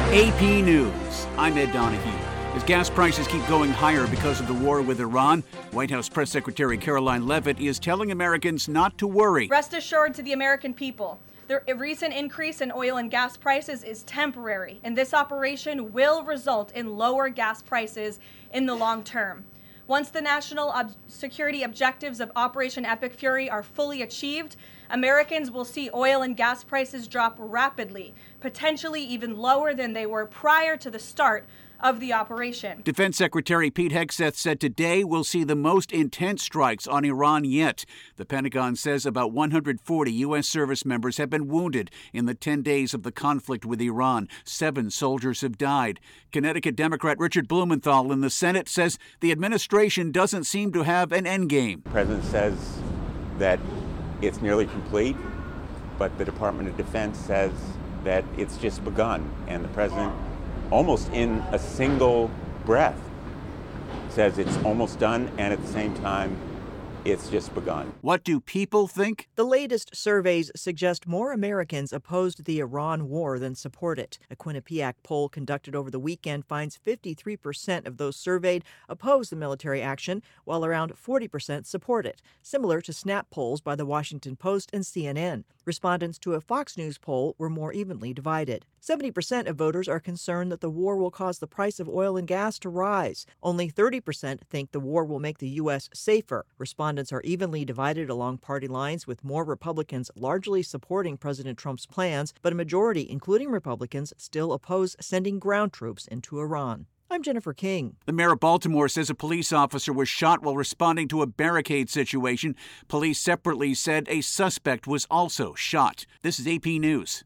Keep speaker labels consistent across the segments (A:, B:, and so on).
A: AP News. I'm Ed Donahue. As gas prices keep going higher because of the war with Iran, White House Press Secretary Caroline Leavitt is telling Americans not to worry.
B: Rest assured to the American people, the recent increase in oil and gas prices is temporary, and this operation will result in lower gas prices in the long term. Once the national security objectives of Operation Epic Fury are fully achieved, Americans will see oil and gas prices drop rapidly, potentially even lower than they were prior to the start of the operation.
A: Defense Secretary Pete Hegseth said today we'll see the most intense strikes on Iran yet. The Pentagon says about 140 U.S. service members have been wounded in the 10 days of the conflict with Iran. 7 soldiers have died. Connecticut Democrat Richard Blumenthal in the Senate says the administration doesn't seem to have an endgame.
C: The president says that it's nearly complete, but the Department of Defense says that it's just begun, and the president almost in a single breath says it's almost done, and at the same time, it's just begun.
A: What do people think?
D: The latest surveys suggest more Americans opposed the Iran war than support it. A Quinnipiac poll conducted over the weekend finds 53% of those surveyed oppose the military action, while around 40% support it, similar to snap polls by the Washington Post and CNN. Respondents to a Fox News poll were more evenly divided. 70% of voters are concerned that the war will cause the price of oil and gas to rise. Only 30% think the war will make the U.S. safer. Respondents are evenly divided along party lines, with more Republicans largely supporting President Trump's plans, but a majority, including Republicans, still oppose sending ground troops into Iran. I'm Jennifer King.
A: The mayor of Baltimore says a police officer was shot while responding to a barricade situation. Police separately said a suspect was also shot. This is AP News.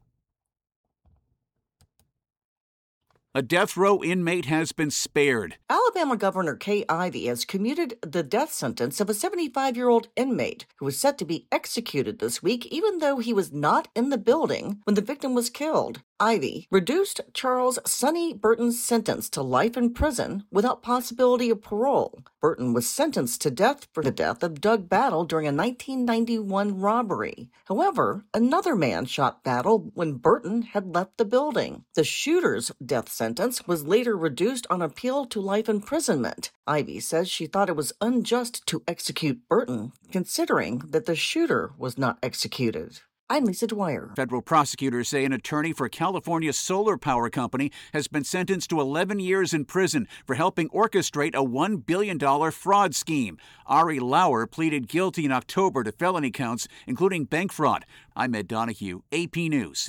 A: A death row inmate has been spared.
E: Alabama Governor Kay Ivey has commuted the death sentence of a 75-year-old inmate who was set to be executed this week, even though he was not in the building when the victim was killed. Ivey reduced Charles Sonny Burton's sentence to life in prison without possibility of parole. Burton was sentenced to death for the death of Doug Battle during a 1991 robbery. However, another man shot Battle when Burton had left the building. The shooter's death sentence was later reduced on appeal to life imprisonment. Ivey says she thought it was unjust to execute Burton, considering that the shooter was not executed. I'm Lisa Dwyer.
A: Federal prosecutors say an attorney for California Solar Power Company has been sentenced to 11 years in prison for helping orchestrate a $1 billion fraud scheme. Ari Lauer pleaded guilty in October to felony counts, including bank fraud. I'm Ed Donahue, AP News.